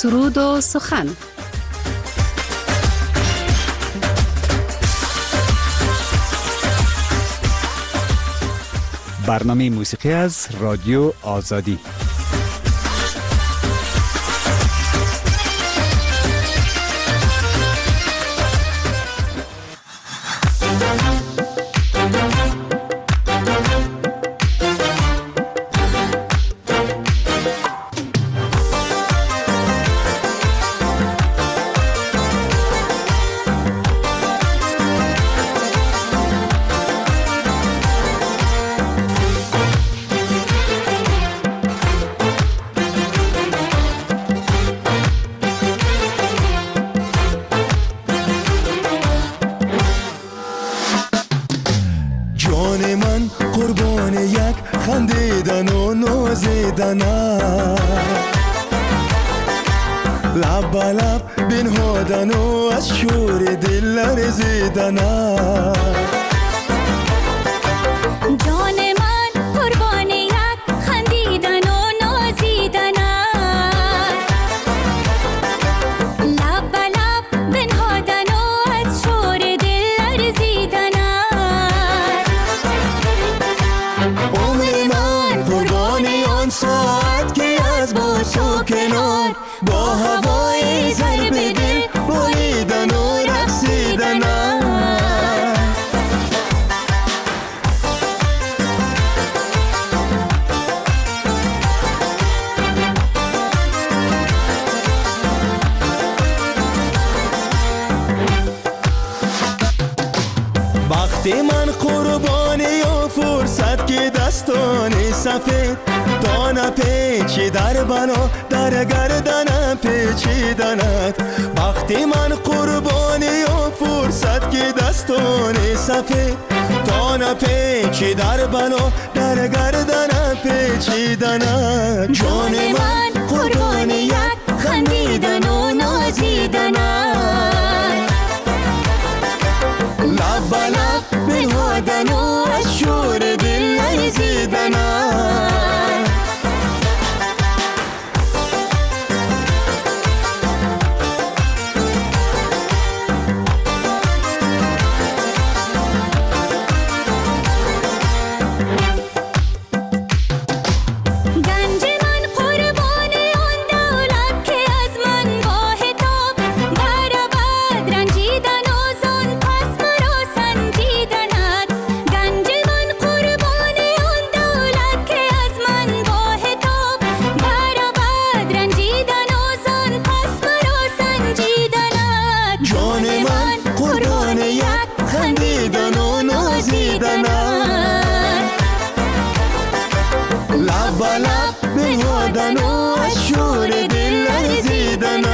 سرود و سخن. برنامه موسیقی از رادیو آزادی. خندیدن و نازیدن لب به لب بنهادن و از شور دل لرزیدن جان من قربان یک خندیدن و نازیدن لب به لب بنهادن و از شور دل لرزیدن ساعت که از باس و کنار با هوای ضرب دل بریدن و رقصیدن وقتی من قربانی و فرصت که دستان سفید دانه پیچی در بنا در گردن پیچیدنت وقتی من قربانی و فرصت که دستان سفید دانه پیچی در بنا در گردن پیچیدنت جان من قربان یک خندیدن و نازیدن لب به لب بنهادن و از شور دل لرزیدن لب به لب بنهادن و از شور دل لرزیدن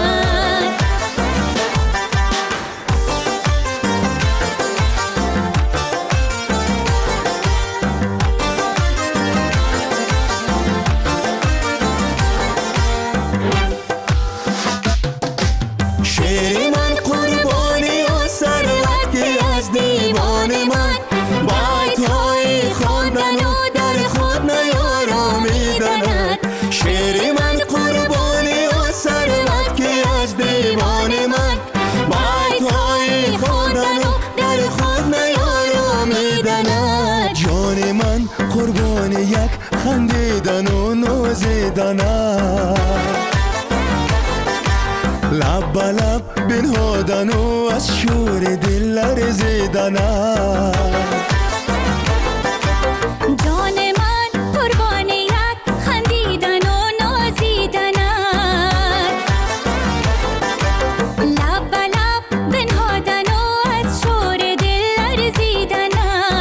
شعر من قربانی و ثروت که از دیوان من بیت‌های خواندن و در خود نیارامیدنت شعر من قربانی و ثروت که از دیوان من بیت‌های خواندن و در خود نیارامیدنت جان من قربان یک خندیدن و نازیدن لب به لب بنهادن و از شور دل لرزیدن جان من قربان یک خندیدن و نازیدن لب به لب بنهادن و از شور دل لرزیدن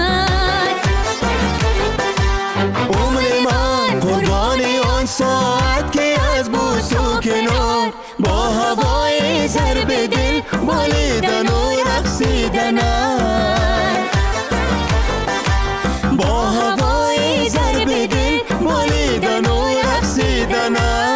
عمر من قربانی آن ساعت که از بوس و کنار با هوای ضرب دل بالیدن و رقصیدن با هوای ضرب دل بالیدن و رقصیدن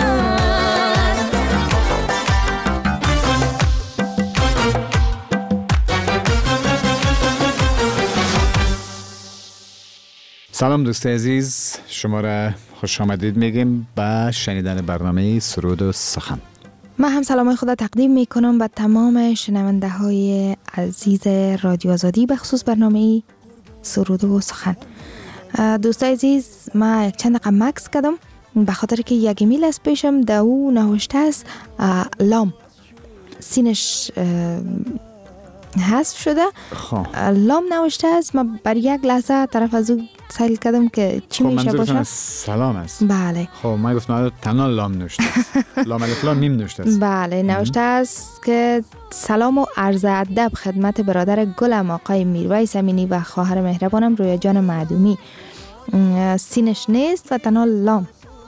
سلام دوست عزیز، شما را خوش آمدید میگیم به شنیدن برنامه سرود و سخن. من هم سلام خدا تقدیم می کنم به تمام شنونده های عزیز رادیو آزادی به خصوص برنامه سرود و سخن. دوستای عزیز، من یک چند دقیقه مکس کردم به خاطر که یک ایمیل از پیشم در او نوشته است لام سینش حذف شده. لام نوشته است. من بر یک لحظه طرف از او سایل کردم که چی میشه باشه. منظورتون سلام است. بله. خب من گفتم تنها لام نوشته است. لام الف لام میم نوشته است. بله نوشته است که سلام و عرض ادب خدمت برادر گلم آقای میرویس امینی و خواهر مهربانم رویا جان معدومی. سینش نیست و تنها لام.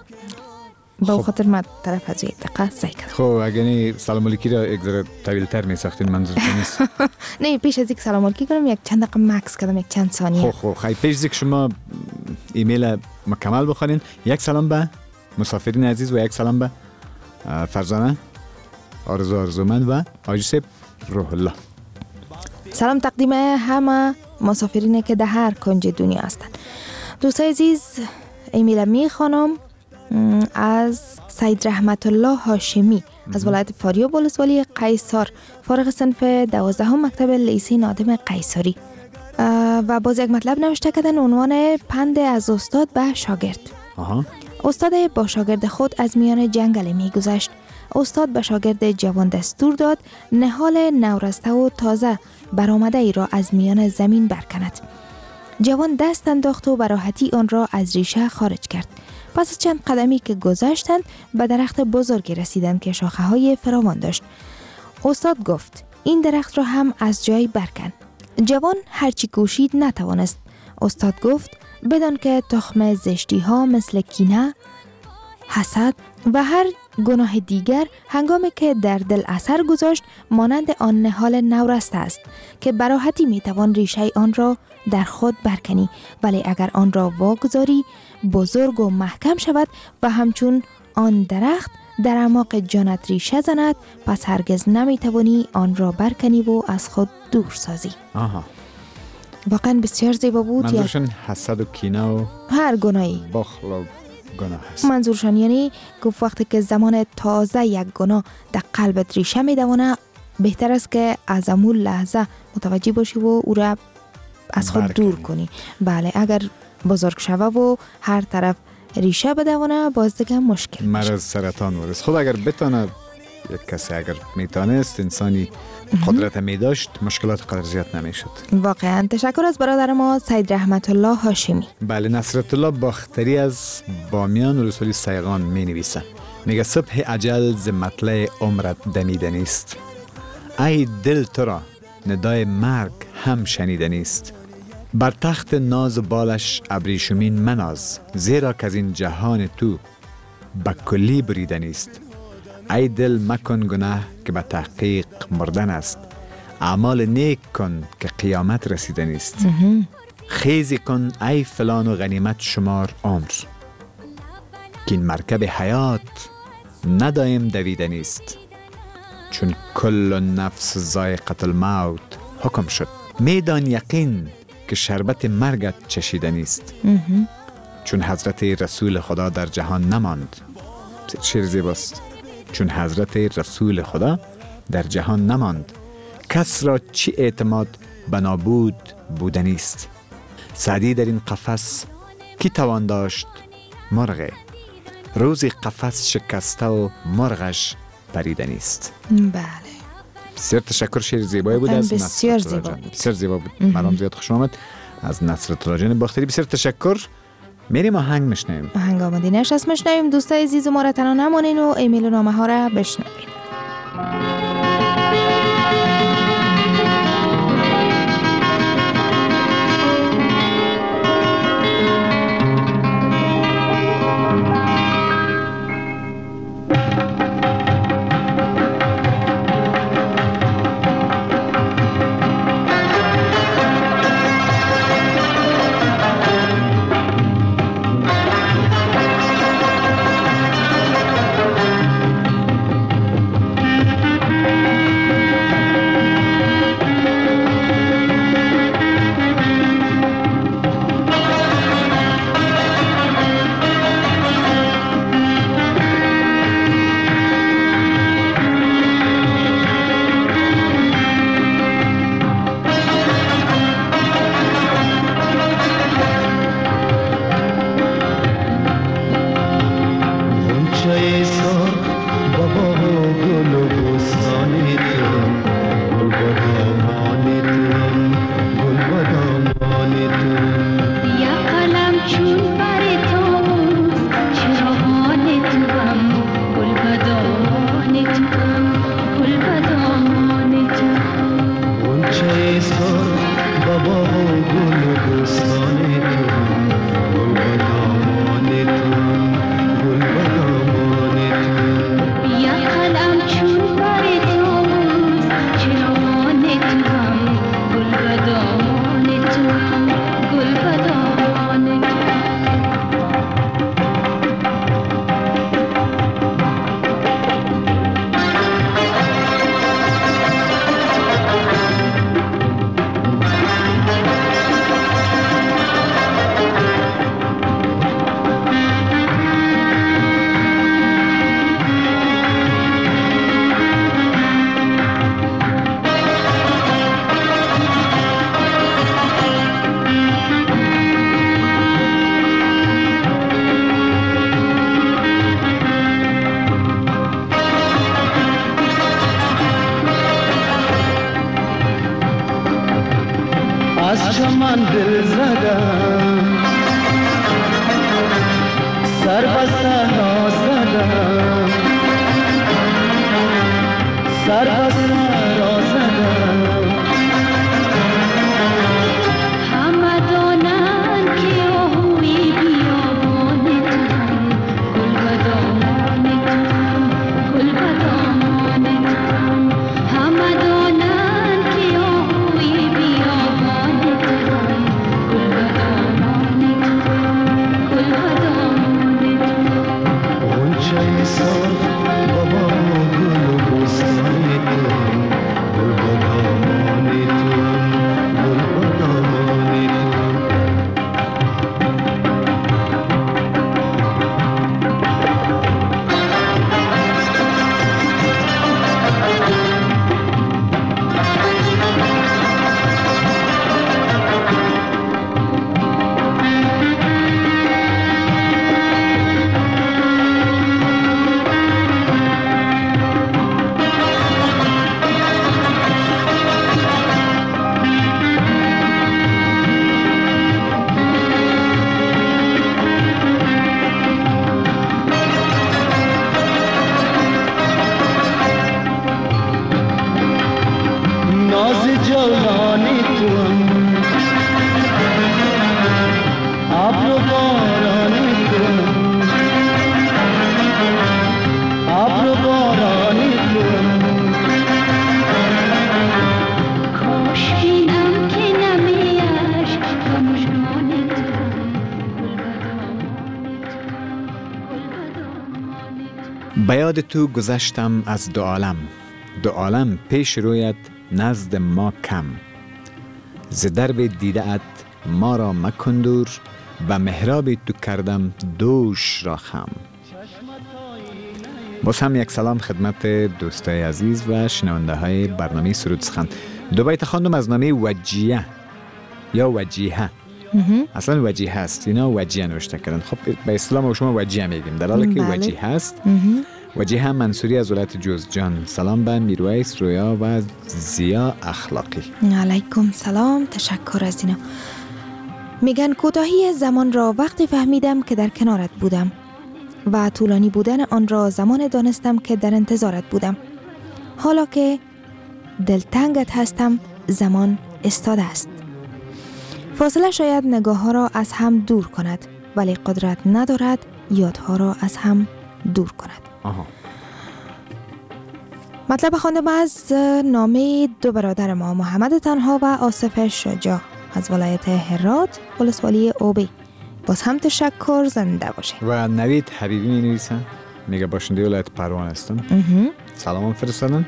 با خاطر من طرف از یک دقیقه سعی کردم. خب اگه سلام علیکی را یک ذره طویل‌تر می‌ساختین منظورتون نیست؟ نه، پیش از اینکه سلام علیکی کنم یک چند دقیقه مکس کردم، یک چند ثانیه. خب خیلی پیش از اینکه شما ایمیل مکمل بخونین، یک سلام به مسافرین عزیز و یک سلام به فرزانه آرزومند و آجیس روح الله. سلام تقدیم همه مسافرینه که در هر کنج دنیا هستند. دوستای عزیز، ایمیل میخوانم از سید رحمت الله هاشمی از ولایت فاریاب ولسوالی قیصر، فارغ صنف 12 مکتب لیسه نادم قیصری، و باز یک مطلب نوشته کردن عنوان پند از استاد به شاگرد. استاد با شاگرد خود از میان جنگل می گذشت. استاد به شاگرد جوان دستور داد نهال نورسته و تازه برآمده ای را از میان زمین برکند. جوان دست انداخت و به راحتی آن را از ریشه خارج کرد. پس از چند قدمی که گذشتند به درخت بزرگی رسیدند که شاخه های فراوان داشت. استاد گفت این درخت را هم از جای برکن. جوان هرچی کوشید نتوانست. استاد گفت بدان که تخم زشتی ها مثل کینه، حسد و هر گناه دیگر هنگامی که در دل اثر گذاشت مانند آن نهال نورسته است که براحتی میتوان ریشه آن را در خود برکنی، ولی اگر آن را واگذاری بزرگ و محکم شود و همچون آن درخت در اعماق جانت ریشه زند، پس هرگز نمیتوانی آن را برکنی و از خود دور سازی. واقعا بسیار زیبا بود. منظورشون حسد و کینه و هر گناهی، بخل و گناه هست. منظورشون یعنی گفت وقتی که زمان تازه یک گناه در قلبت ریشه میدونه، بهتر است که از امون لحظه متوجه باشی و او را از خود دور کنی. بله، اگر بزرگ شوه و هر طرف ریشه بدونه باز دیگه مشکل میشه. مرض سرطان ورز. خب اگر بتونه یک کسی اگر میتونست انسانی قدرت میداشت مشکلات قدر زیاد نمیشد. واقعا تشکر از برادر ما سید رحمت الله هاشمی. بله، نصرت الله باختری از بامیان ولسوالی سیغان می نویسه. میگه صبح اجل ز مطلع عمرت دمیده نیست. ای دل تو را ندای مرگ هم شنیده نیست. بر تخت ناز و بالش ابریشمین مناز، زیرا که از این جهان تو به کلی بریده نیست. ای دل مکن گناه که به تحقیق مردن است. اعمال نیک کن که قیامت رسیده نیست. خیزی کن ای فلان و غنیمت شمار عمر، که این مرکب حیات ندایم دویده نیست. چون کل نفس ذائقة الموت حکم شد، میدان یقین که شربت مرگت چشیده نیست. چون حضرت رسول خدا در جهان نماند. شعر زیباست. چون حضرت رسول خدا در جهان نماند، کس را چی اعتماد به نابود بودنیست. سعدی در این قفس کی توان داشت مرغ، روزی قفس شکسته و مرغش پریدنیست. بله، بسیار تشکر. شعر زیبایی بود از بسیار نصرت الله جان. بسیار زیبا بود. مرام زیاد خوش آمد از نصرت الله جان باختری. بسیار تشکر. میریم آهنگ میشنویم. آهنگ آماده نشست میشنویم. دوستای عزیز ما را تنها نمانین و ایمیل و نامه ها را بشنوین. از چمن دل زدم، سر به صحرا زدم، سر به صحرا زدم. همه دانند که آهوی بیابان توام، گل به دامان توام، گل به دامان توام. همه دانند که آهوی بیابان توام، گل به دامان توام، گل به دامان توام. غنچه سرخ بابا گل و بستان توام، گل به دامان توام، گل به دامان توام. ناز جوانی توام، ابر و بارانی توام، ابر و بارانی توام. کاش بینم که نمی اشک و مژگان توام، گل به دامان توام، گل به دامان توام. به یاد تو گذشتم از دو عالم، دو عالم پیش رویت نزد ما کم. ز درب دیده ات ما را مکن دور، و محراب تو کردم دوش را خم. باز هم یک سلام خدمت دوستای عزیز و شنونده های برنامه سرود سخن. دو بیت خواندم از نامه وجیه یا وجیه. اصلا وجیه هست، اینا وجیه نوشته کردن. خب به اسلام شما وجیه میگیم، در حالی که وجیه هست. وجیه منصوری از ولایت جوزجان. سلام به میرویس رویا و زیا اخلاقی. علیکم سلام، تشکر از اینا. میگن کوتاهی زمان را وقتی فهمیدم که در کنارت بودم و طولانی بودن آن را زمان دانستم که در انتظارت بودم. حالا که دلتنگت هستم زمان استاده است. فاصله شاید نگاه ها را از هم دور کند، ولی قدرت ندارد یادها را از هم دور کند. مطلب خواندم از نامه دو برادر ما، محمد تنها و آصف شجاع از ولایت هرات ولسوالی اوبی. باز هم تشکر، زنده باشه. و نوید حبیبی می نویسن، میگه باشنده ولایت پروان هستم. سلام فرستادن.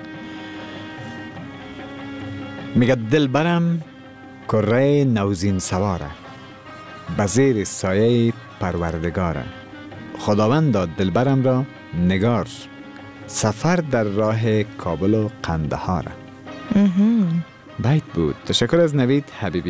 میگه دل برم کره نوزین سواره، بزیر سایه پروردگاره. خداوند داد دل برم را نگار، سفر در راه کابل و قندهار. بیت بود. تشکر از نوید حبیبی.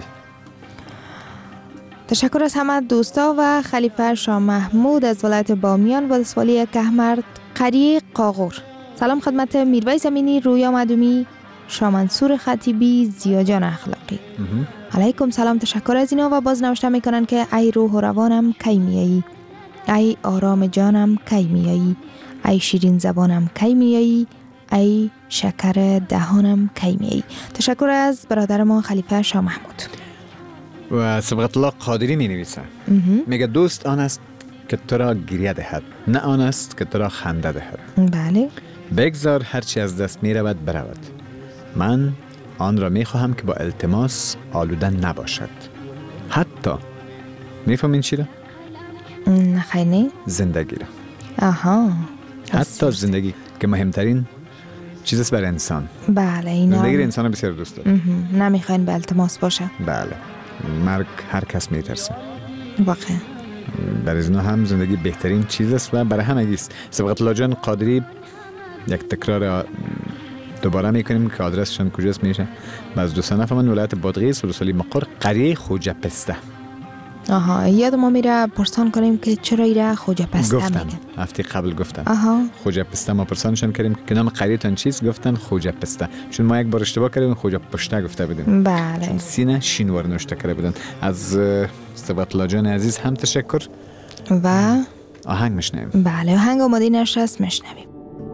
تشکر از همه دوستا و خلیفه شاه محمود از ولایت بامیان ولسوالی کهمرد قریه قاغور. سلام خدمت میرویس امینی، رویا مدومی، شاه منصور خطیبی، زیا جان اخلاقی. علیکم سلام، تشکر از اینا. و باز نوشته میکنن که ای روح و روانم کی میایی، ای آرام جانم کی میایی، ای شیرین زبانم کی میایی، ای شکر دهانم کی میایی. تشکر از برادر ما خلیفه شاه محمود. و صبغت الله قادری می نویسه، میگه دوست آن است که تو را گریه دهد، نه آن است که تو را خنده دهد. بله. بگذار هرچی از دست می رود برود، من آن را می خواهم که با التماس آلوده نباشد. حتی میفهمین چی را؟ نه خیلی نه. زندگی را. آها. حتی زندگی که مهمترین چیز است برای انسان. بله اینا. زندگی انسان بسیار دوست داره. نمیخواین به التماس باشه. بله. مرگ هر کس میترسه. واقعا. در از هم زندگی بهترین چیز است و برای همگی است. صبغت الله جان قادری یک تکرار دوباره میکنیم که آدرسشان کجاست میشه. و از دوستان من ولایت بادغیس ولسوالی مقر قریه خوجه پسته. آها، یاد ما میره پرسان کنیم که چرا ایره خوجه پسته گفتن میگن. هفته قبل گفتن آها. خوجه پسته. ما پرسانشان کردیم که نام قریتان چیست، گفتن خوجه پسته. چون ما یک بار اشتباه کردیم خوجه پشته گفته بودیم. بله. سینه شینوار نوشته کرده بودن. از سباتلا جان عزیز هم تشکر. و آهنگ میشنویم. بله، آهنگ آماده نشست میشنویم.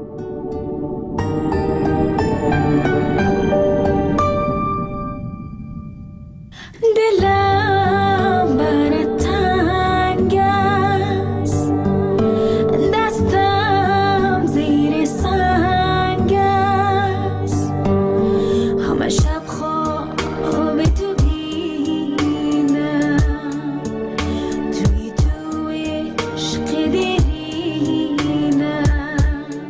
دلم بر تنگ است، دستم زیر سنگ است، همه شب خواب تو بینم، توی عشق دیرینم.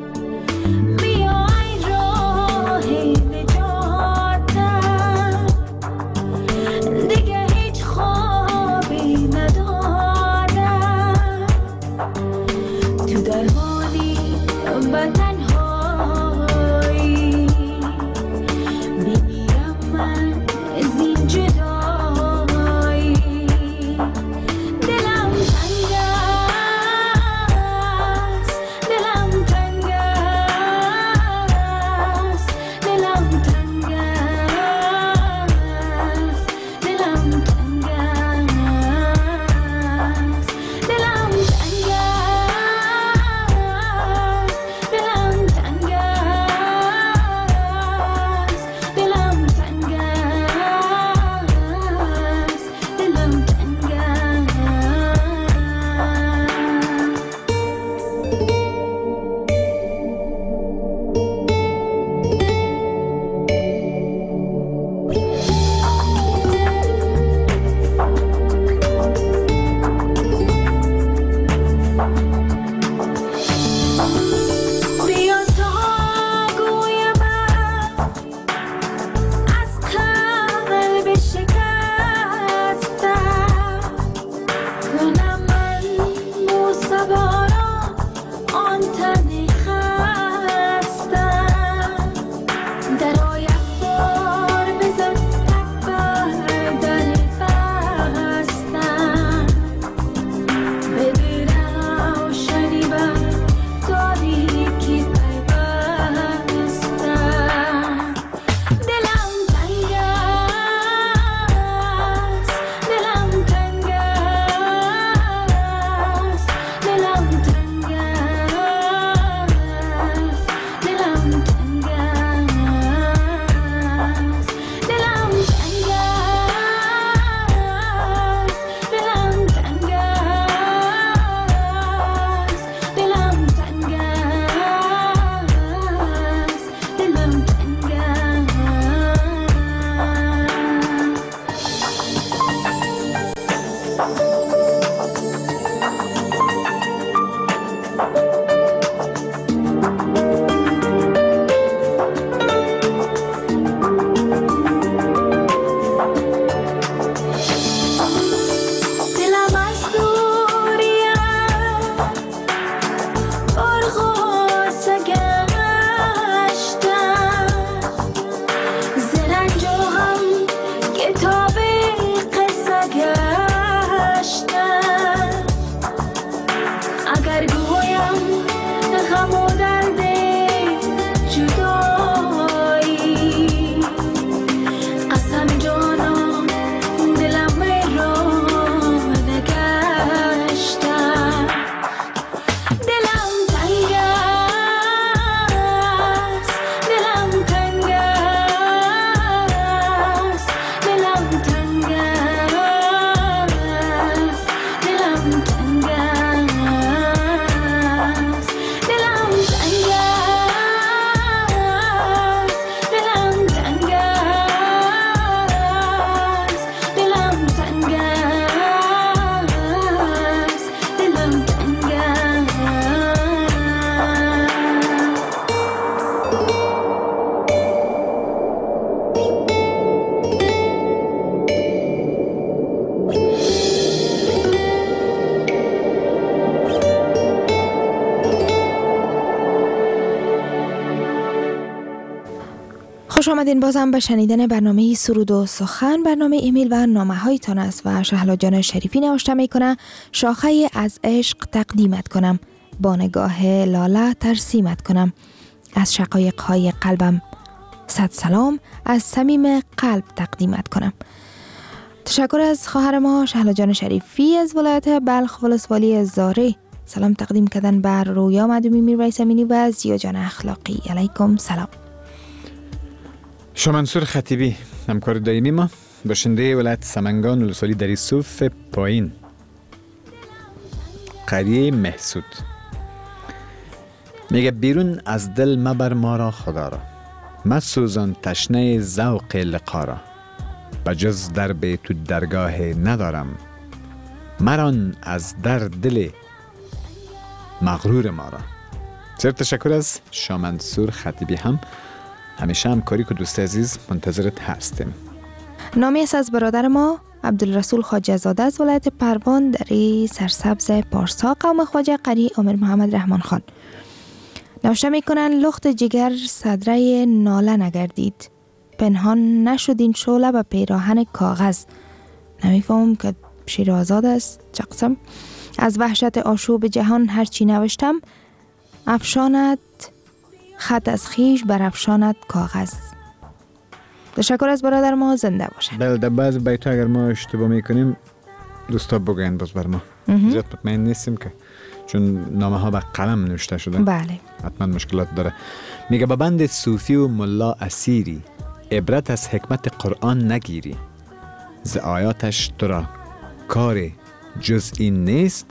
خوش آمدین بازم به شنیدن برنامه سرود و سخن. برنامه ایمیل و نامه هایتان است و شهلا جان شریفی نوشته می کنه شاخه از عشق تقدیمت کنم، با نگاه لاله ترسیمت کنم، از شقایق های قلبم صد سلام از صمیم قلب تقدیمت کنم. تشکر از خواهر ما شهلا جان شریفی از ولایت بلخ ولسوالی زاره. سلام تقدیم کردن بر رویا مدومی میرویس امینی و زیا جان اخلاقی. علیکم سلام. شامنصور خطیبی همکار دائمی ما، باشنده ولایت سمنگان ولسوالی دری صوف پایین، قریه محسود، میگه بیرون از دل مبر ما را خدا را، مسوزان تشنه ذوق لقا را، بجز درب تو درگاه ندارم، مران از در دل مغرور ما را. بسیار تشکر از شامنصور خطیبی. همیشه همکاری که دوست عزیز منتظرت هستیم. نامی است از برادر ما عبدالرسول خواجه زاده از ولایت پروان دری سرسبز پارسا، قوم خواجه قری عمر محمد رحمان خان. نوشته میکنن لخت جگر صدره ناله نگردید، پنهان نشدین شعله به پیراهن کاغذ. نمیفهم که شیر آزاد است چه قسم. از وحشت آشوب جهان هرچی نوشتم، افشاند خط از خیش بر افشاند کاغذ. تشکر از برادر ما، زنده باشن. بله، در بعض بیتو اگر ما اشتباه میکنیم دوستا بگوین باز بر ما. زیاد مطمئن نیستیم که چون نامه ها به قلم نوشته شده. بله. حتما مشکلات داره. میگه به بند صوفی و ملا اسیری، عبرت از حکمت قرآن نگیری، ز آیاتش تو را کار جز این نیست،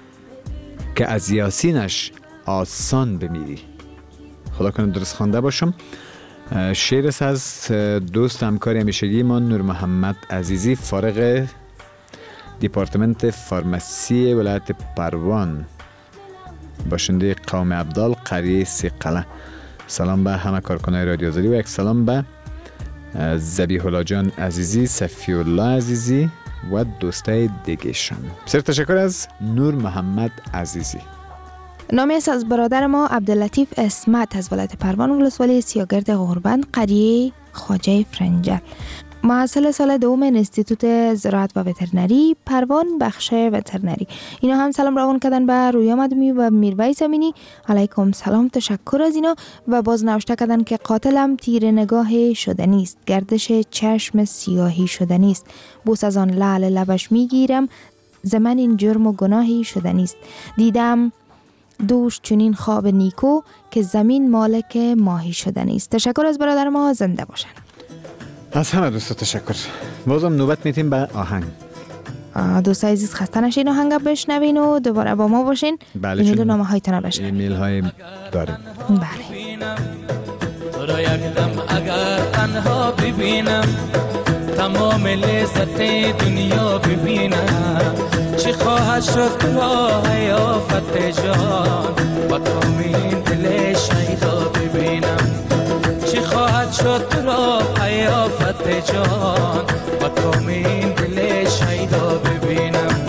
که از یاسینش آسان بمیری. خدا کنه درست خوانده باشم. شعر است از دوست همکار همیشگی ما نور محمد عزیزی، فارغ دیپارتمنت فارمسی ولایت پروان، باشنده قوم عبدال قریه سیقله. سلام به همه کارکنای رادیو آزادی و یک سلام به ذبیح الله جان عزیزی، صفی الله عزیزی و دوستای دیگه‌شان. بسیار تشکر از نور محمد عزیزی. نامی است از برادر ما عبداللطیف اسمت از ولایت پروان ولسوالی سیاگرد غربند قریه خواجه فرنجر، محصل سال دوم انستیتوت زراعت و وترنری پروان بخش وترنری. اینا هم سلام روان کردن به رویا مدومی و میرویس امینی. علیکم سلام، تشکر از اینا. و باز نوشته کردن که قاتلم تیر نگاه شده نیست، گردش چشم سیاهی شده نیست، بوس از آن لعل لبش میگیرم، زمن این جرم و گناهی شده نیست، دیدم دوش چنین خواب نیکو که زمین مالک ماهی شده نیست. تشکر از برادر ما، زنده باشن. از همه دوستا تشکر. بازم نوبت میتیم به آهنگ. دوستای عزیز خسته نشین، آهنگ بشنوین و دوباره با ما باشین. بله، ایمیل و نامه هایتون بشنوین. ایمیل های داریم. بله. تو را یک دم اگر تنها ببینم، تمام لذت دنیا ببینم، چی خواهد شد تو را حیافت جان، با کامین دل شیدا ببینم، چی خواهد شد تو را حیافت جان، با کامین دل شیدا ببینم.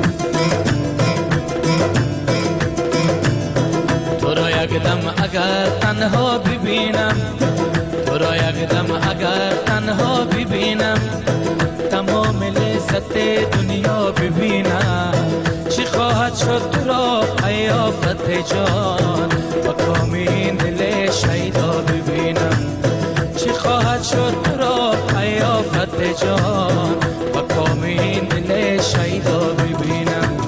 تو را یک دم اگر تنها ببینم، تو را یک دم اگر تنها ببینم، تمام لذت دنیا ببینم، چی خواهد شد تو را حیافت جان، با کامین دل شیدا ببینم، چی خواهد شد تو را حیافت جان، با کامین دل شیدا ببینم.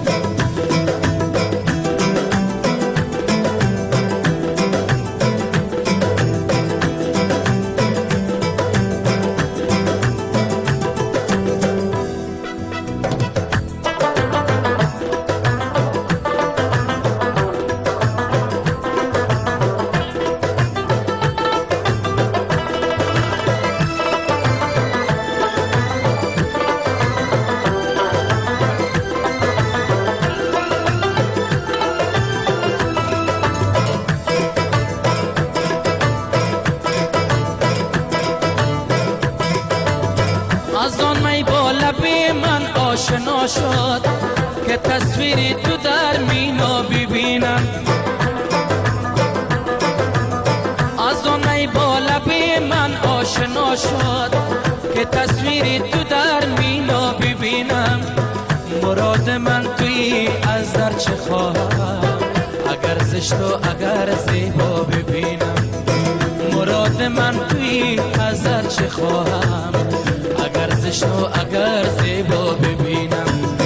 از آن می با لب من آشنا شد که تصویری تو در مینا ببینم، از آن می با لب من آشنا شد که تصویری تو در مینا ببینم. مراد من توی از در چه خواهم اگر زشت و اگر زیبا ببینم. مراد من توی از در چه خواهم اگر زشت و اگر زیبا ببینم.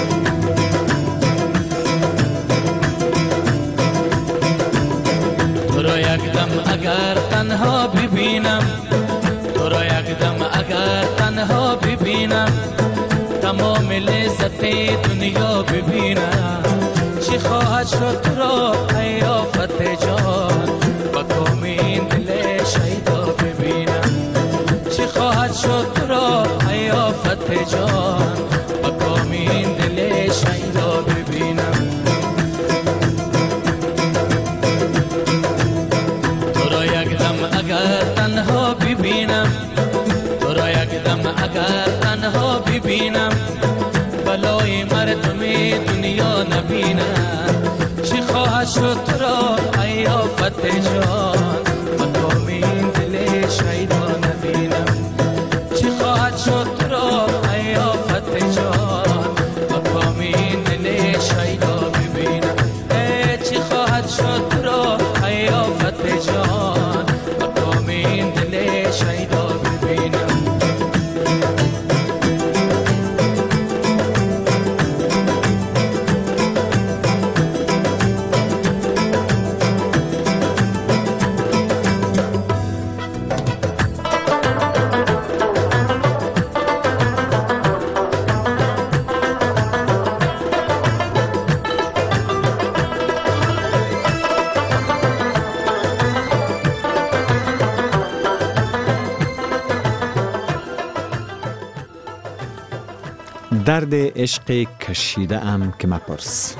تو را یک دم اگر تنها ببینم، تو را یک دم اگر تنها ببینم، تمام لذت دنیا ببینم. چی خواهد شد تو را ای آفت جان با کام این دل شیدا ببینم. چی خواهد شد تو را ای آفت جان با کام این دل شیدا ببینم. تو را یک دم اگر تنها ببینم، تو را یک دم اگر تنها ببینم، بلای مردم دنیا نبینم. چی خواهد شد تو را ای آفت جان مقام این دل شیدا نبینم. چی خواهد شد تو را ای آفت جان مقام این دل شیدا ببینم. چی خواهد شد تو را ای آفت جان مقام این دل شیدا ببینم. درد عشق کشیده ام که مپرس،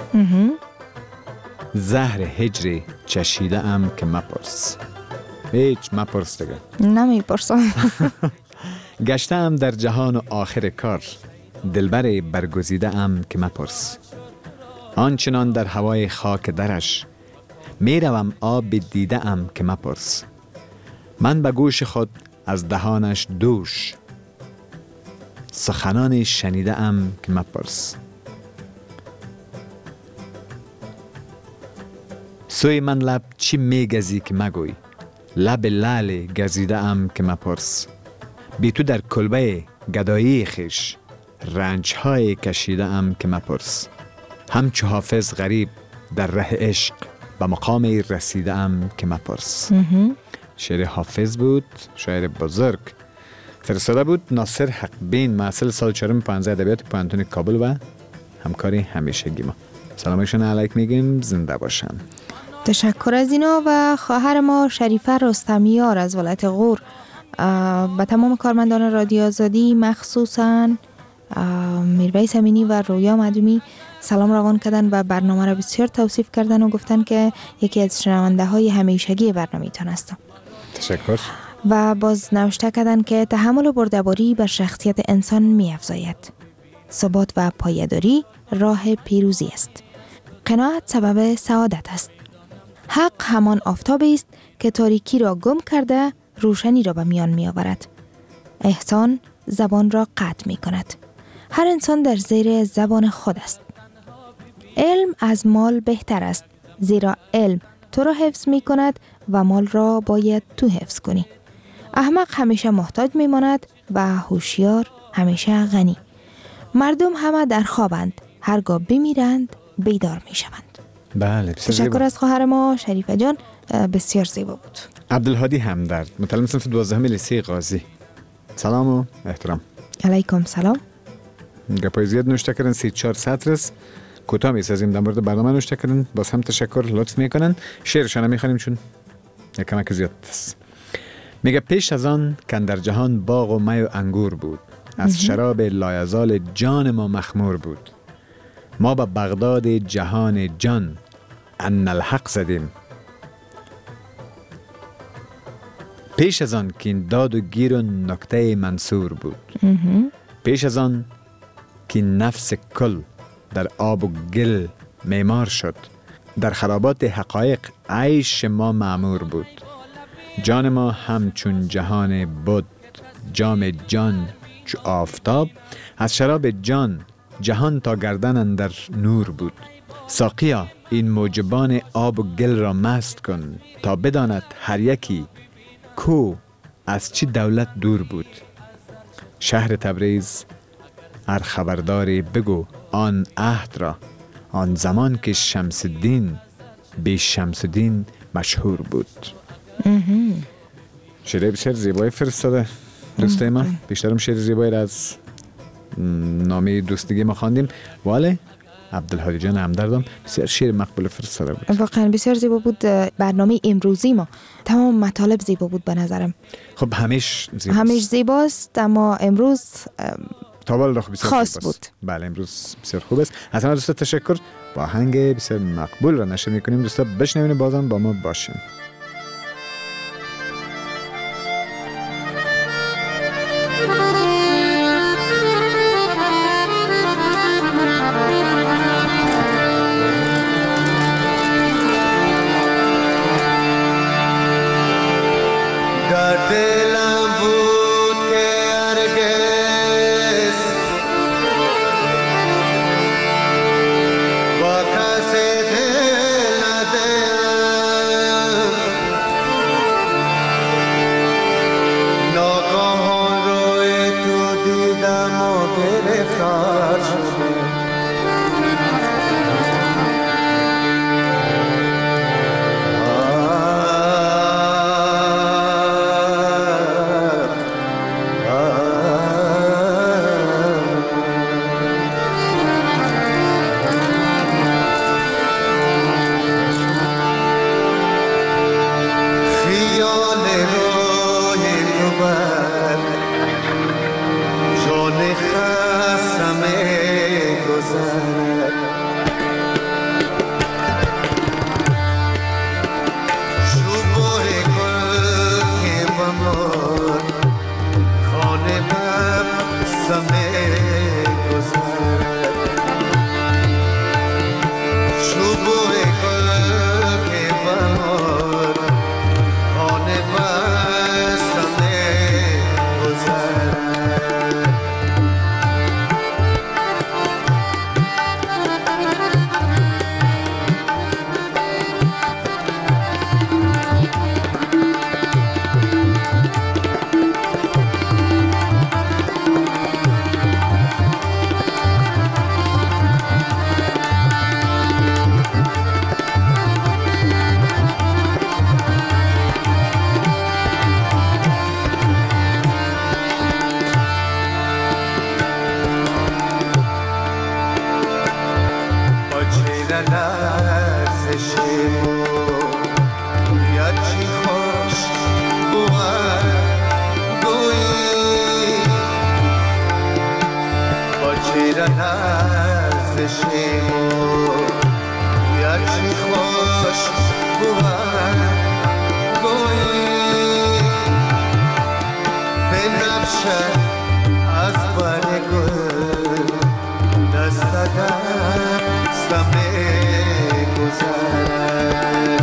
زهر هجر چشیده ام که مپرس. هیچ مپرس دیگه. نمیپرسم. گشته ام در جهان و آخر کار، دلبر برگزیده ام که مپرس. آنچنان در هوای خاک درش، میروم آب دیده ام که مپرس. من به گوش خود از دهانش دوش، سخنان شنیده ام که مپرس. سوی من لب چی میگزی که مگوی، لب لعل گزیده ام که مپرس. بی تو در کلبه گدایی خیش، رنجهای کشیده ام که مپرس. همچو حافظ غریب در ره عشق، به مقام رسیده ام که مپرس. شعر حافظ بود، شاعر بزرگ. فرستاده بود ناصر حق بین، محصل سال 4 15 ادبیات پانتون کابل و همکاری همیشگی ما. سلامشون علیک میگیم، زنده باشن. تشکر از اینا. و خواهر ما شریفه رستمیار از ولایت غور به تمام کارمندان رادیو آزادی، مخصوصاً میرویس امینی و رویا مدومی سلام روان کردن و برنامه را بسیار توصیف کردن و گفتن که یکی از شنونده های همیشگی برنامه تان هستم. تشکر. و باز نوشته کردن که تحمل و بردباری بر شخصیت انسان می افزاید. ثبات و پایداری راه پیروزی است. قناعت سبب سعادت است. حق همان آفتابی است که تاریکی را گم کرده روشنی را به میان می آورد. احسان زبان را قطع می کند. هر انسان در زیر زبان خود است. علم از مال بهتر است، زیرا علم تو را حفظ می کند و مال را باید تو حفظ کنی. احمق همیشه محتاج می ماند و هوشیار همیشه غنی. مردم همه در خوابند، هرگاه بمیرند بیدار می شوند. بله، تشکر از خواهر ما شریفه جان، بسیار زیبا بود. عبدالهادی همدرد، متعلم صنف 12 لیسه قاضی. سلام و احترام. علیکم سلام. گپای زیاد نوشته کردن، 3-4 سطر است. کوتاه میسازیم در مورد برنامه نوشته کردن. باز هم تشکر، لطف میکنن. شعرشان میخوانیم چون یک کمک زیاد است. میگه پیش از آن که در جهان باغ و می و انگور بود، از شراب لایزال جان ما مخمور بود. ما به بغداد جهان جان ان الحق زدیم. پیش از آن که این داد و گیر و نکته منصور بود. پیش از آن که نفس کل در آب و گل معمار شد، در خرابات حقایق عیش ما معمور بود. جان ما همچون جهان بود، جام جان چو آفتاب. از شراب جان جهان تا گردن اندر نور بود. ساقیا این موجبان آب و گل را مست کن، تا بداند هر یکی کو از چی دولت دور بود. شهر تبریز هر خبرداری بگو آن عهد را، آن زمان که شمس الدین بی شمس الدین مشهور بود. شعر بسیار زیبایی فرستاده دوستای ما. بیشترم شعر زیبایی را از نامه دوستگی ما خواندیم، ولی عبدالهادی جان همدردم بسیار شعر مقبول فرستاده بود. واقعا بسیار زیبا بود. برنامه امروزی ما تمام مطالب زیبا بود به نظرم. خب همیش زیباست، اما امروز تابال رخ بسیار خاص خوب بود. است. بله امروز بسیار خوب است. از همه دوستا تشکر. با آهنگ بسیار مقبول را نشر میکنیم. دوستا بشنوین، بازم با ما باشین. در دلم بود که هرگز با کسی دل ندهم. ناگهان روی تو دیدم و گرفتار شدم. خیال روی تو بر جان خستم گذرد. شبور گل که بمار خانه بر سمه گذرد. شبور گل که بمار خانه بر سمه گذرد. با چهره لرزش بود یکی خوش بود گویی. با چهره لرزش بود یکی خوش بود گویی. بنفشه از بر گل دست دستم گذرد.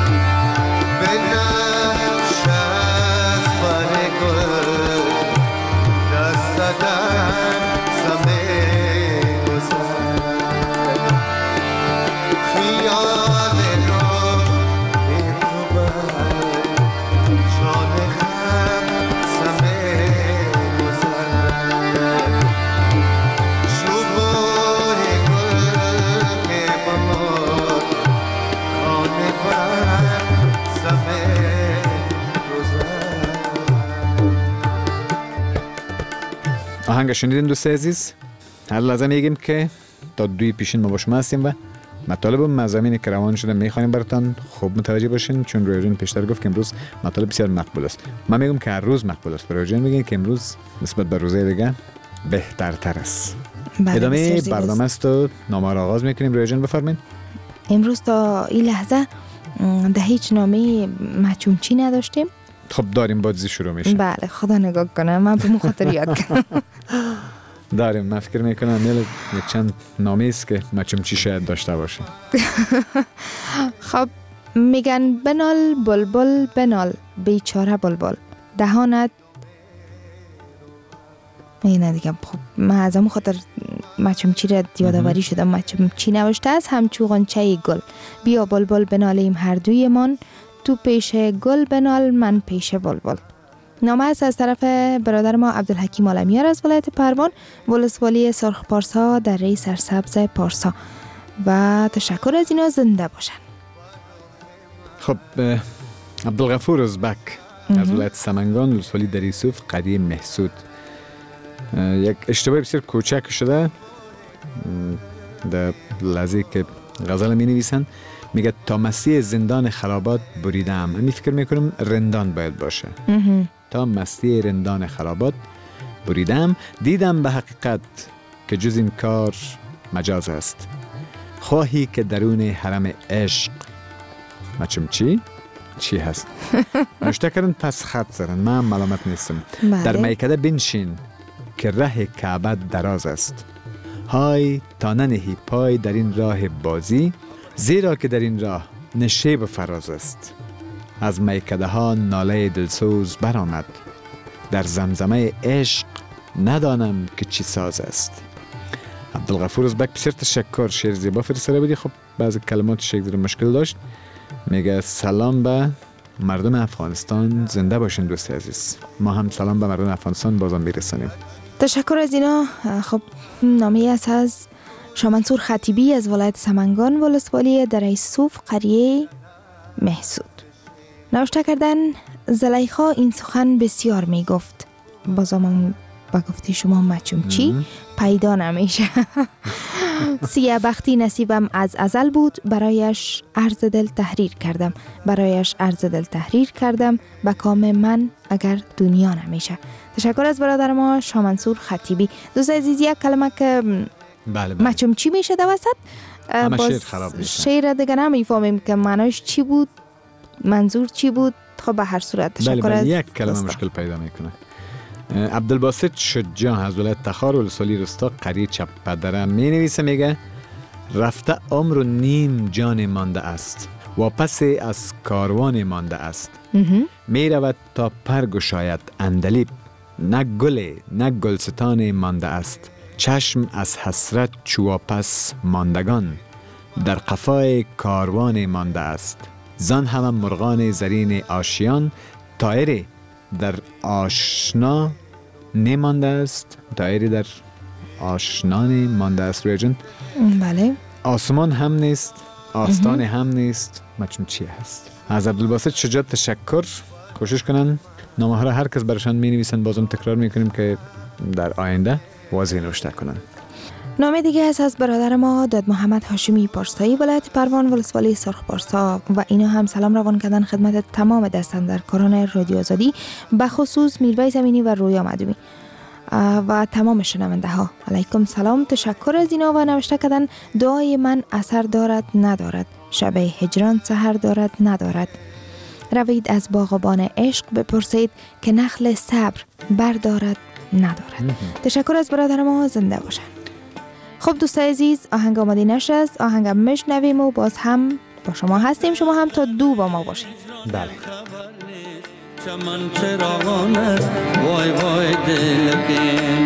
بنفشه از بر گل دست دستم گذرد. خیال روی تو بر جان خستم گذرد. شبور گل که بمار خانه بر سمه گذرد. آهنگ شنیدین دوست عزیز. هر لحظه میگیم که تا دوی پیشین ما با شما هستیم و مطالب مضامینی که روان شده میخوانیم براتون خوب متوجه باشین، چون رویجان پیشتر گفت که امروز مطالب بسیار مقبول است. من میگم که هر روز مقبول است. رویجان میگه که امروز نسبت به روزهای دیگه بهترتر است. بله، ادامه بسیار زیباست. برنامه است و نامه را آغاز میکنیم. رویجان بفرمایید. امروز تا این لحظه در هیچ نامه مچومچی نداشتیم. خب داریم بازی شروع میشه. بله خدا نگاه کنه، من به مخاطر یاد کردم. داریم. من فکر میکنم یک چند نامه است که مچومچی شاید داشته باشه. خب میگن بنال بلبل بنال بیچاره بلبل دهانت نه دیگه. خب من از همون خاطر مچم چی را یادآوری شدم. مچم چی نوشته است همچو غنچه گل بیا بلبل بنالیم هر دوی من تو پیش گل بنال من پیش بلبل. نامه است از طرف برادر ما عبدالحکیم عالمیار از ولایت پروان ولسوالی سرخ پارسا در ری سرسبز پارسا و تشکر از اینا زنده باشن. خب عبدالغفور ازبک از ولایت سمنگان ولسوالی در یوسف قریه محسود یک اشتباه بسیار کوچک شده در لحظه که غزل می نویسن. میگه تا مستی زندان خرابات بریدم. همین فکر میکنم رندان باید باشه. تا مستی رندان خرابات بریدم دیدم به حقیقت که جز این کار مجاز است. خواهی که درون حرم عشق مچم چی هست؟ نوشته کردن پس خط زدن. من ملامت نیستم. در میکده بنشین که ره کعبه دراز است. های تا ننهی پای در این راه بازی زیرا که در این راه نشیب فراز است. از میکده ها ناله دلسوز برآمد در زمزمه عشق ندانم که چی ساز است. عبدالغفور ازبک بسیار تشکر. شعر زیبا فرستاده بودی. خب بعضی کلماتش یک ذره مشکل داشت. میگه سلام به مردم افغانستان زنده باشین دوست عزیز. ما هم سلام به مردم افغانستان بازم برسانیم. تشکر از اینا. خب نامه است از شامنصور خطیبی از ولایت سمنگان ولسوالی در یوسف قریه محسود. نوشته کردن زلیخا این سخن بسیار می گفت بازم با گفته شما مچم چی پیدا نمیشه. سیه بختی نصیبم از ازل بود برایش عرض دل تحریر کردم به کام من اگر دنیا نمیشه. تشکر از برادر ما شامنصور خطیبی. دوست عزیز یک کلمه که بله. مچم چی میشه در وسط همه شعر خراب میشه. شعر دیگه نمیفهمیم که معناش چی بود منظور چی بود. خب به هر صورت تشکر از یک کلمه مشکل پیدا میکنه. عبدالباسط شجاع از ولایت تخار ولسوالی رستا قریه چپدره می نویسه. میگه رفته عمر و نیم جان مانده است و پس از کاروان مانده است. می رود تا پر گشاید اندلیب نه گل نه گلستان مانده است. چشم از حسرت چوپس ماندگان در قفای کاروان مانده است. زان همه مرغان زرین آشیان طایری در آشنا نمانده است. طایری در آشنا نمانده است. ریجن بله. آسمان هم نیست آستان هم نیست. مچون چی هست؟ از عبدالباسط شجاع تشکر. کوشش کنن نامه ها را هر کس برشان می نویسن بازم تکرار می کنیم که در آینده واضح نوشته کنن. نامه دیگه هست از برادر ما داد محمد هاشمی پارسایی ولایت پروان ولسوالی سرخ پارسا و اینا هم سلام روان کردن خدمت تمام دستاندرکاران رادیو آزادی به خصوص میرویس امینی و رویا مدومی و تمام شنونده ها. علیکم سلام. تشکر از اینا و نوشته کردن دعای من اثر دارد ندارد شب هجران سحر دارد ندارد روید از باغبان عشق بپرسید که نخل صبر بردارد ندارد. تشکر از برادر ما زنده باشن. خب دوست عزیز آهنگ آماده نشست. آهنگ میشنویم و باز هم با شما هستیم. شما هم تا 2 با ما باشید. بله. چمن چراغان است وای وای دلکم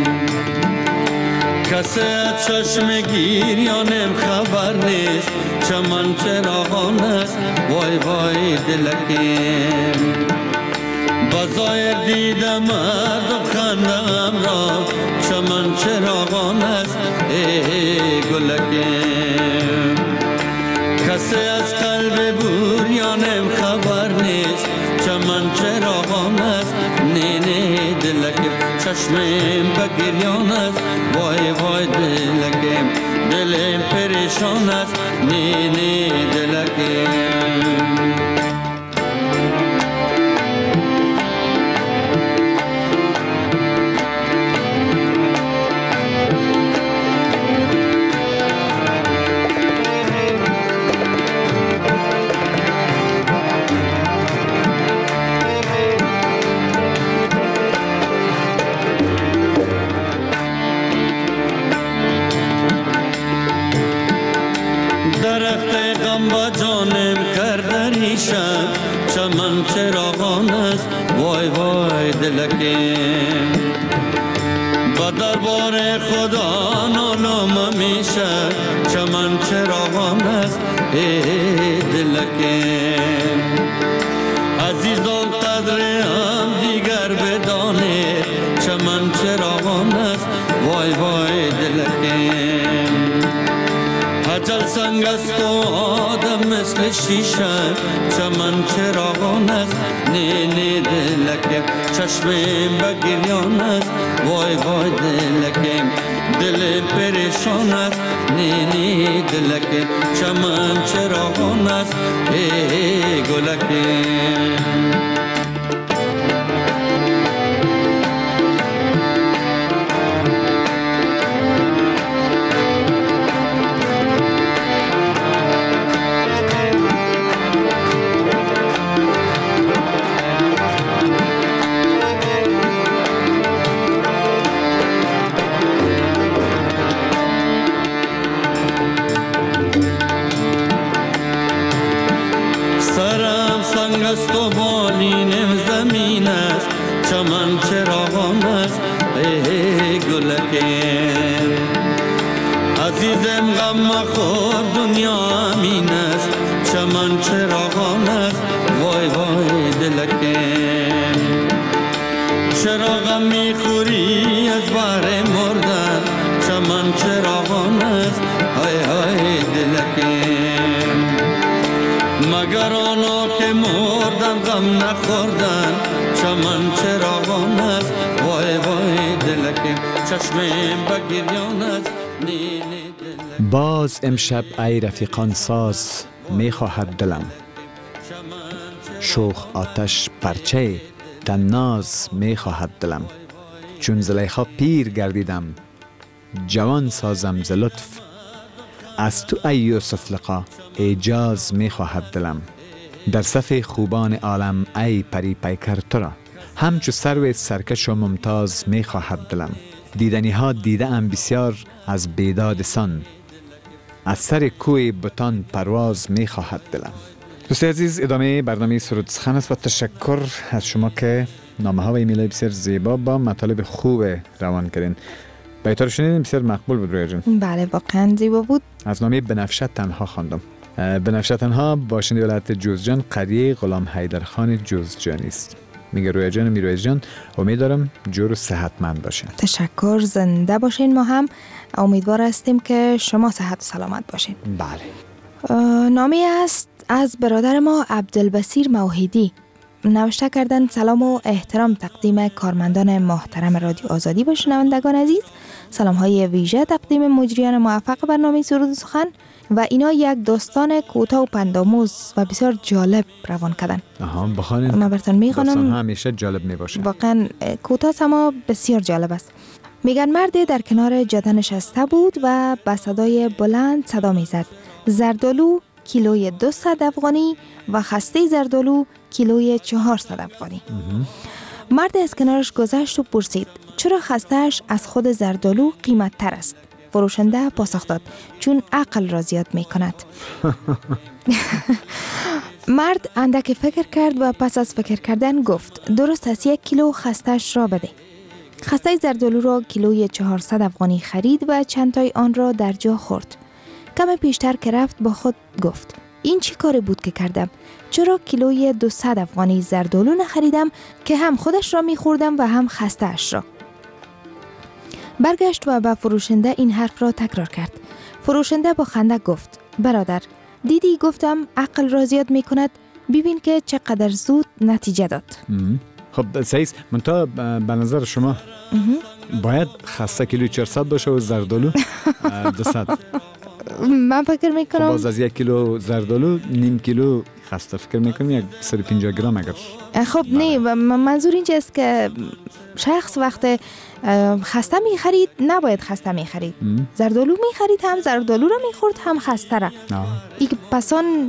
کسی چشم گیریانم خبر نیست. چمن چراغان است وای وای دلکم بظاهر دیدم مردم خندم را. چمن چراغان است ای گلکم کسی از قلب بوریانم خبر نیست. چمن چراغان است نه نه دلکم چشمم بگریان است وای وای دلکم دلم پریشان است نه نه دلکم درخت غم با جانم کرده دلکیم با دربار خدا نالم میشه چمن چراغان است ای دلکیم عزیزان قدر هم دیگر بدانه چمن چراغان است وای وای دلکیم اجل سنگ است و آدم مثل شیشه چمن چراغان است نی نی دلکیم چشمیم بگریان است وای وای دلکیم دل پریشان است نی نی دلکیم چمن چراغان است ای گلکیم است و بالینم زمین است چمن چراغان است ای گلکیم عزیزم غم مخور دنیا امین است چمن چراغان است وای وای دلکیم چرا غم میخوری از بحر مردن چمن چراغان است های های دلکیم مگر آنها که مردن غم نخوردن چمن چراغان است وای وای دلکیم چشمیم بگریان است نی نی دلکیم باز امشب ای رفیقان ساز میخواهد دلم شوخ آتش پرچه تناز میخواهد دلم چون زلیخا پیر گردیدم جوان سازم ز لطف از تو ای یوسف لقا اجاز میخواهد دلم در صف خوبان عالم ای پری پیکر تو را همچو سرو سرکش و ممتاز میخواهد دلم دیدنی ها دیده ام بسیار از بیداد سان از سر کوی بتان پرواز میخواهد دلم. دوستای عزیز ادامه برنامه سرود سخن است و تشکر از شما که نامه ها و ایمیل بسیار زیبا با مطالب خوب روان کردین. بیتار شنیدین بسیار مقبول بود رویا جان. بله واقعا زیبا بود. از نامه بنفشه تنها خواندم. بنفشه تنها باشنده ولایت جوزجان قریه غلام حیدرخان جوزجانی است. میگه رویا جان و میرویز جان امیدوارم جور و صحتمند باشین. تشکر، زنده باشین. ما هم امیدوار هستیم که شما صحت و سلامت باشین. بله. نامه است از برادر ما عبدالبصیر موحدی. نوشته کردن سلام و احترام تقدیم کارمندان محترم رادیو آزادی و شنوندگان عزیز. سلام های ویژه تقدیم مجریان موفق برنامه سرود و سخن و اینا یک داستان کوتاه و پندآموز و بسیار جالب روان کردن. بخوانید. من براتون میخوانم. داستان همیشه جالب میباشه. واقعا کوتاه اما بسیار جالب است. میگن مردی در کنار جاده نشسته بود و با صدای بلند صدا میزد: زردالو کیلوی 200 افغانی و خسته زردالو کیلوی 400 افغانی. مرد از کنارش گذشت و پرسید: چرا خسته‌اش از خود زردالو قیمت تر است؟ فروشنده پاسخ داد: چون عقل را زیاد می کند. مرد اندک فکر کرد و پس از فکر کردن گفت: درست است، 1 کیلو خسته‌اش را بده. خسته زردالو را کیلوی 400 افغانی خرید و چند تای آن را در جا خورد. کم پیشتر که رفت با خود گفت: این چی کاری بود که کردم؟ چرا کیلوی 200 افغانی زردالو نخریدم که هم خودش را می‌خوردم و هم خسته اش را؟ برگشت و با فروشنده این حرف را تکرار کرد. فروشنده با خنده گفت: برادر، دیدی گفتم عقل را زیاد می‌کند؟ ببین که چقدر زود نتیجه داد. خب سعید، منتها به نظر شما باید خسته کیلو 400 باشه و زردالو 200. من فکر میکنم خب باز از 1 کیلو زردالو نیم کیلو خسته فکر میکنم 150 گرم اگر. خب نه، منظور اینجاست که شخص وقت خسته میخرید نباید خسته میخرید. زردالو میخرید هم زردالو را میخورد هم خسته را. این پسان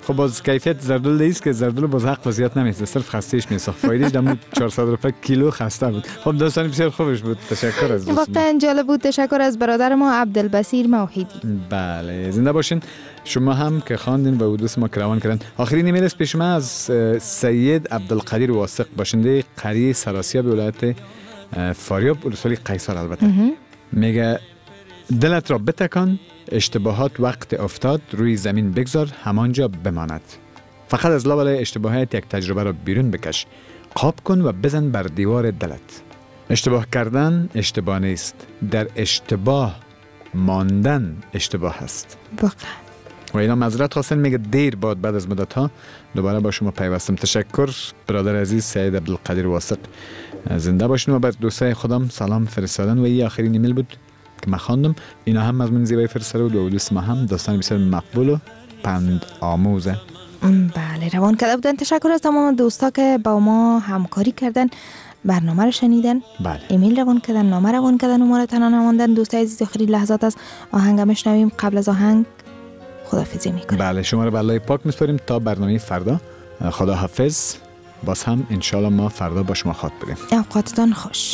خب باز کیفیت زردول نیست که زردول باز حق وضعیت نمیشه، صرف خستهش میساخت. فایدهش دم 400 روپیه کیلو خسته بود. خب داستان بسیار خوبش بود. تشکر از دوستان. واقعا جالب بود. تشکر از برادر ما عبدالبصیر موحدی. بله زنده باشین. شما هم که خواندین و دوست ما روان کردن. آخرین ایمیل است پیش من از سید عبدالقدیر واثق، باشنده قریه سراسیاب ولایت فاریاب ولسوالی قیصر. البته میگه دلت را بتکان، اشتباهات وقت افتاد روی زمین بگذار، همانجا بماند. فقط از لابلای اشتباهات یک تجربه را بیرون بکش، قاب کن و بزن بر دیوار دلت. اشتباه کردن اشتباه نیست، در اشتباه ماندن اشتباه است. واقعا. و اینا معذرت خواستن. میگه دیر بعد از مدت ها دوباره با شما پیوستم. تشکر برادر عزیز سید عبدالقدیر واثق. زنده باشین و بر دوستای خودم سلام فرستادن. و این آخرین ایمیل بود که من خواندم. اینا هم مضمون زیبایی فرستاده بود و دوست ما هم داستان بسیار مقبول و پند آموزه. بله روان کرده بودن. تشکر از تمام دوستا که با ما همکاری کردن، برنامه رو شنیدن. بله. ایمیل روان کردن، نامه روان کردن و ما رو تنها نماندن. دوستای عزیز آخرین لحظات از آهنگ میشنویم. قبل از آهنگ خداحافظی میکنیم. بله شما رو به الله پاک میسپاریم تا برنامه فردا. خدا حافظ. باز هم انشالله ما فردا با شما خاطر بدیم. اوقاتتان خوش.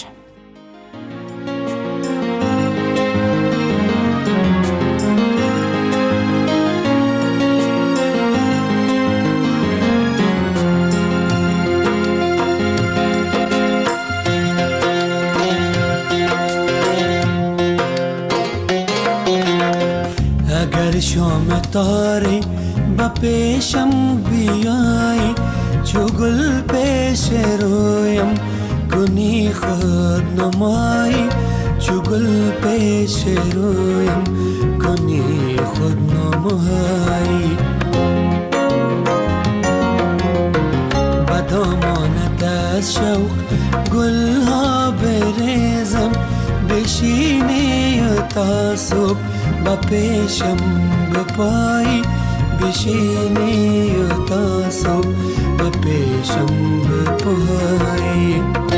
اگر شام تاری با پیشم بیایی، چو گل پیش رویم کنی خود نمایی، چو گل پیش رویم کنی خود نمایی. با دامانت از شوق گل ها بریزم، بشینی تا صبح با پیشم بپایی، بشینی تا صبح با پیشم بپایی.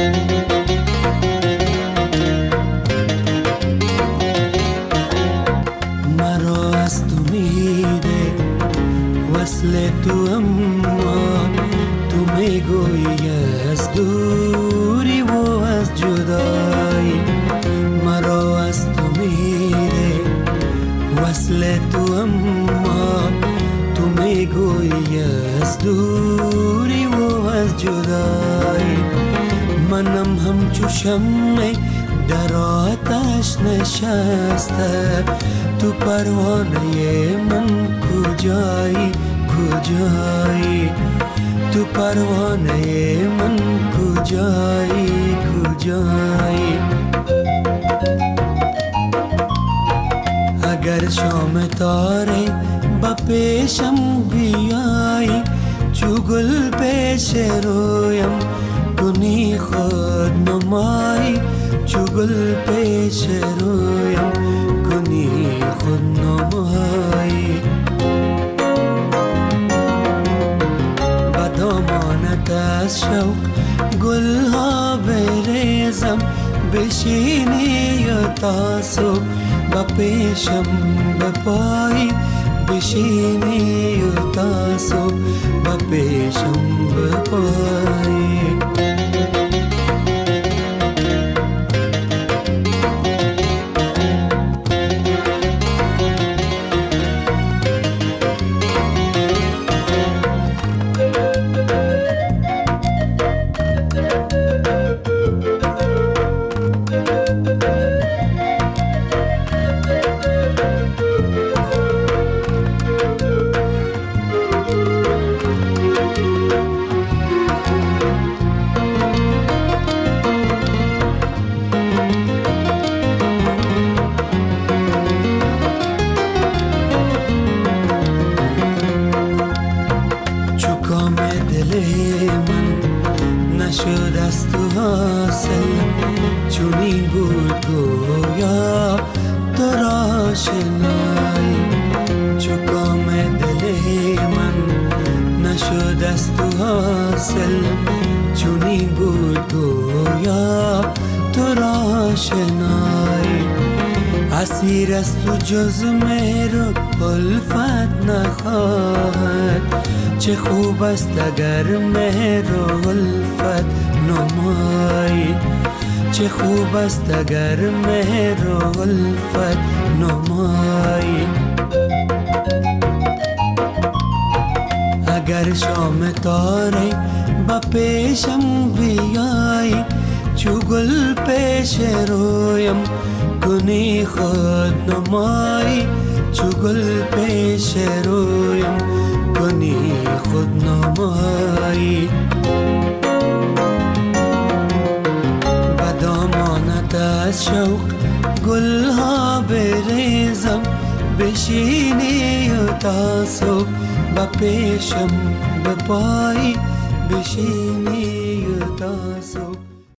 مرا از تو میده وصل تو، اما تو میگویی از دوری و از جدایی. مرا از تو میده وصل تو، اما تو میگویی از دوری و از جدایی. منم همچو شمع در آتش نشسته، تو پروانه من کجایی کجایی، تو پروانه من کجایی کجایی. اگر شام تاره با پیشم بیایی، چو گل پیش رویم کنی خود نمایی، چو گل پیش رویم کنی خود نمایی. با دامانت از شوق گل ها بریزم، بشینی تا صبح با پیشم بپایی، بشینی تا صبح با پیشم بپایی. اسیر است و جز مهر و الفت نخواهد. چه خوب است اگر مهر و الفت نمایی، چه خوب است اگر مهر و الفت نمایی. اگر شام تاری با پیشم بیایی، چو گل پیش رویم کنی خود نمایی، چو گل پیش رویم کنی خود نمایی. به دامانت از شوق گلها بریزم، بشینی و تا صبح با پیشم بپایی، بشینی و تا صبح.